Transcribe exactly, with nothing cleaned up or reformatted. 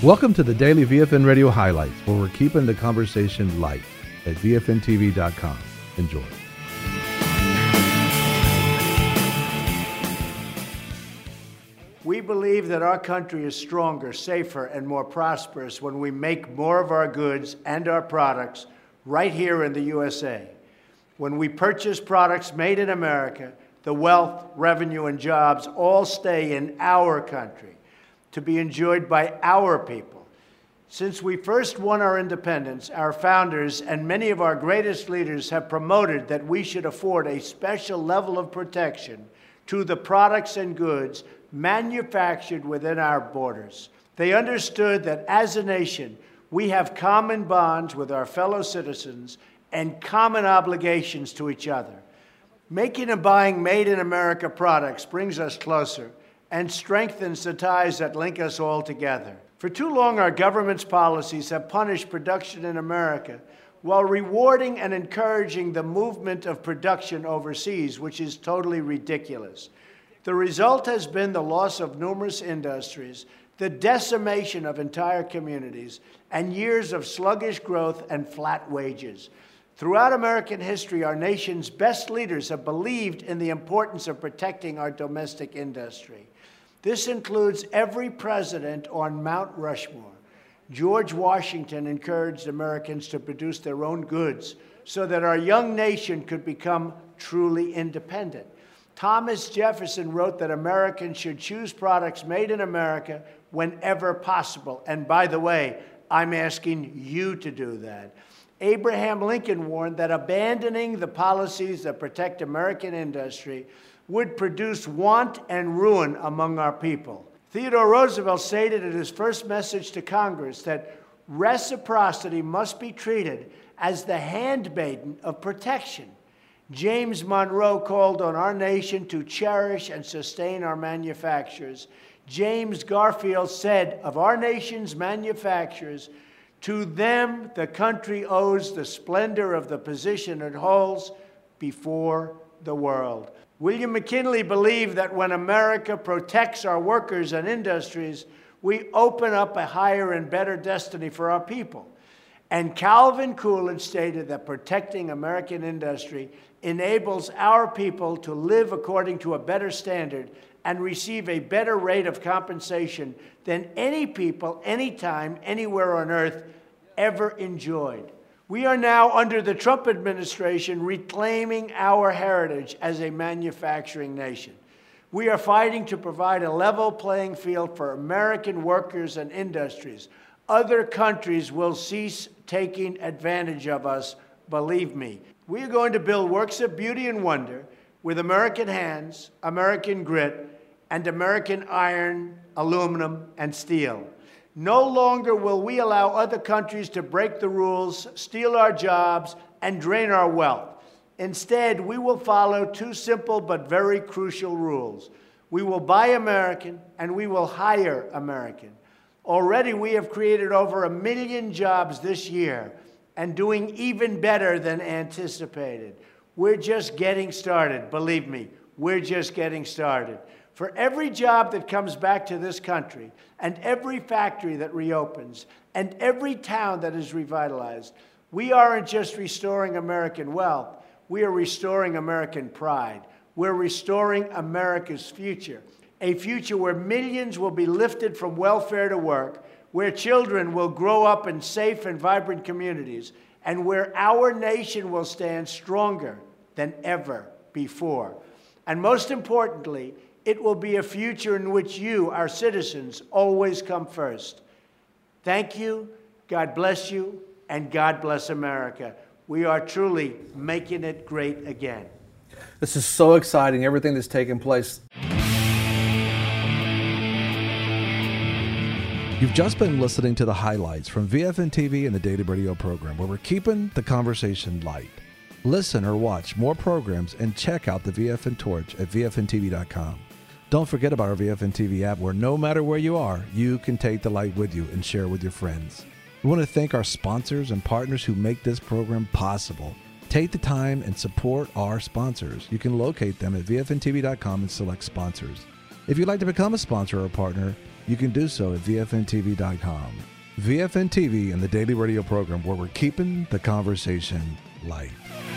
Welcome to the Daily V F N Radio Highlights, where we're keeping the conversation light at V F N T V dot com. Enjoy. We believe that our country is stronger, safer, and more prosperous when we make more of our goods and our products right here in the U S A. When we purchase products made in America, the wealth, revenue, and jobs all stay in our country to be enjoyed by our people. Since we first won our independence, our founders and many of our greatest leaders have promoted that we should afford a special level of protection to the products and goods manufactured within our borders. They understood that as a nation, we have common bonds with our fellow citizens and common obligations to each other. Making and buying made in America products brings us closer and strengthens the ties that link us all together. For too long, our government's policies have punished production in America while rewarding and encouraging the movement of production overseas, which is totally ridiculous. The result has been the loss of numerous industries, the decimation of entire communities, and years of sluggish growth and flat wages. Throughout American history, our nation's best leaders have believed in the importance of protecting our domestic industry. This includes every president on Mount Rushmore. George Washington encouraged Americans to produce their own goods so that our young nation could become truly independent. Thomas Jefferson wrote that Americans should choose products made in America whenever possible. And by the way, I'm asking you to do that. Abraham Lincoln warned that abandoning the policies that protect American industry would produce want and ruin among our people. Theodore Roosevelt stated in his first message to Congress that reciprocity must be treated as the handmaiden of protection. James Monroe called on our nation to cherish and sustain our manufacturers. James Garfield said of our nation's manufacturers, "To them the country owes the splendor of the position it holds before the world." William McKinley believed that when America protects our workers and industries, we open up a higher and better destiny for our people. And Calvin Coolidge stated that protecting American industry enables our people to live according to a better standard and receive a better rate of compensation than any people, anytime, anywhere on earth ever enjoyed. We are now, under the Trump administration, reclaiming our heritage as a manufacturing nation. We are fighting to provide a level playing field for American workers and industries. Other countries will cease taking advantage of us, believe me. We are going to build works of beauty and wonder with American hands, American grit, and American iron, aluminum, and steel. No longer will we allow other countries to break the rules, steal our jobs, and drain our wealth. Instead, we will follow two simple but very crucial rules. We will buy American, and we will hire American. Already, we have created over a million jobs this year, and doing even better than anticipated. We're just getting started. Believe me, we're just getting started. For every job that comes back to this country, and every factory that reopens, and every town that is revitalized, we aren't just restoring American wealth, we are restoring American pride. We're restoring America's future, a future where millions will be lifted from welfare to work, where children will grow up in safe and vibrant communities, and where our nation will stand stronger than ever before. And most importantly, it will be a future in which you, our citizens, always come first. Thank you, God bless you, and God bless America. We are truly making it great again. This is so exciting, everything that's taking place. You've just been listening to the highlights from V F N T V and the Daily Radio program, where we're keeping the conversation light. Listen or watch more programs and check out the V F N Torch at V F N T V dot com. Don't forget about our V F N T V app, where no matter where you are, you can take the light with you and share with your friends. We want to thank our sponsors and partners who make this program possible. Take the time and support our sponsors. You can locate them at V F N T V dot com and select sponsors. If you'd like to become a sponsor or a partner, you can do so at V F N T V dot com. V F N T V and the Daily Radio program, where we're keeping the conversation light.